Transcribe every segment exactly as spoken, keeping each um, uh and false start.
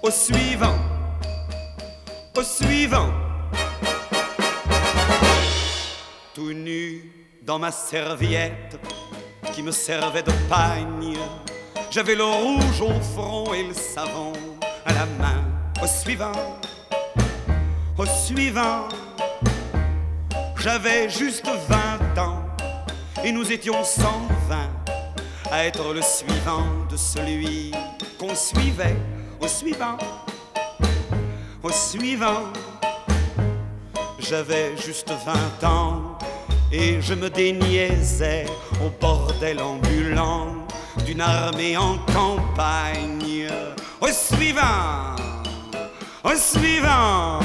au suivant, au suivant. Tout nu dans ma serviette qui me servait de pagne, j'avais le rouge au front et le savon à la main. Au suivant, au suivant. J'avais juste vingt ans et nous étions cent vingt à être le suivant de celui qu'on suivait. Au suivant, au suivant. J'avais juste vingt ans et je me déniaisais au bordel ambulant d'une armée en campagne. Au suivant, au suivant.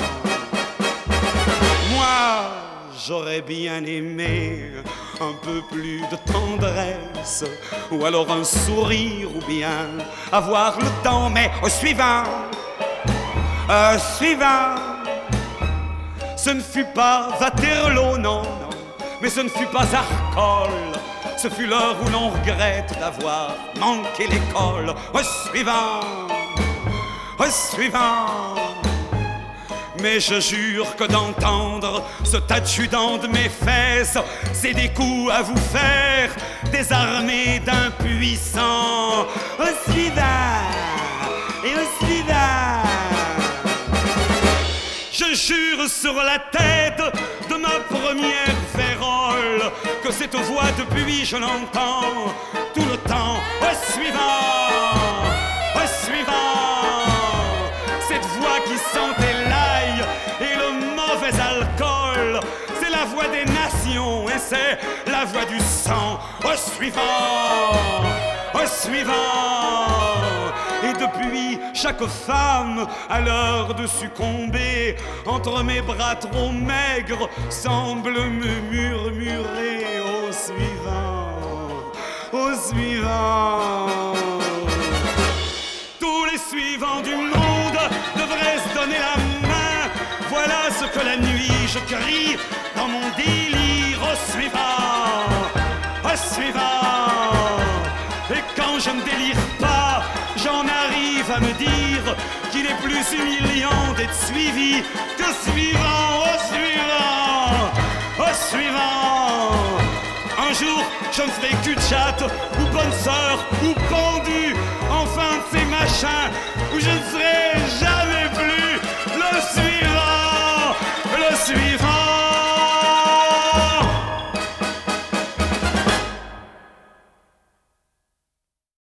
Moi, j'aurais bien aimé un peu plus de tendresse, ou alors un sourire, ou bien avoir le temps, mais au suivant, au suivant. Ce ne fut pas Waterloo, non, non, mais ce ne fut pas Arcole. Ce fut l'heure où l'on regrette d'avoir manqué l'école. Au suivant, au suivant. Mais je jure que d'entendre ce adjudant de mes fesses, c'est des coups à vous faire, désarmés d'impuissants. Au suivant, et au suivant. Je jure sur la tête de ma première férole que cette voix depuis je l'entends tout le temps. Au suivant, au suivant. Cette voix qui sentait l'ail et le mauvais alcool, c'est la voix des nations et c'est la voix du sang. Au suivant, au suivant. Et depuis, chaque femme, à l'heure de succomber, entre mes bras trop maigres, semble me murmurer au suivant, au suivant. Tous les suivants du monde devraient se donner la main. Voilà ce que la nuit je crie dans mon délire. Au suivant, au suivant. Et quand je ne délire pas, j'en arrive à me dire qu'il est plus humiliant d'être suivi que suivant. Au suivant, au suivant. Un jour, je me ferai cul-de-chat ou bonne sœur ou pendu, enfin de ces machins où je ne serai jamais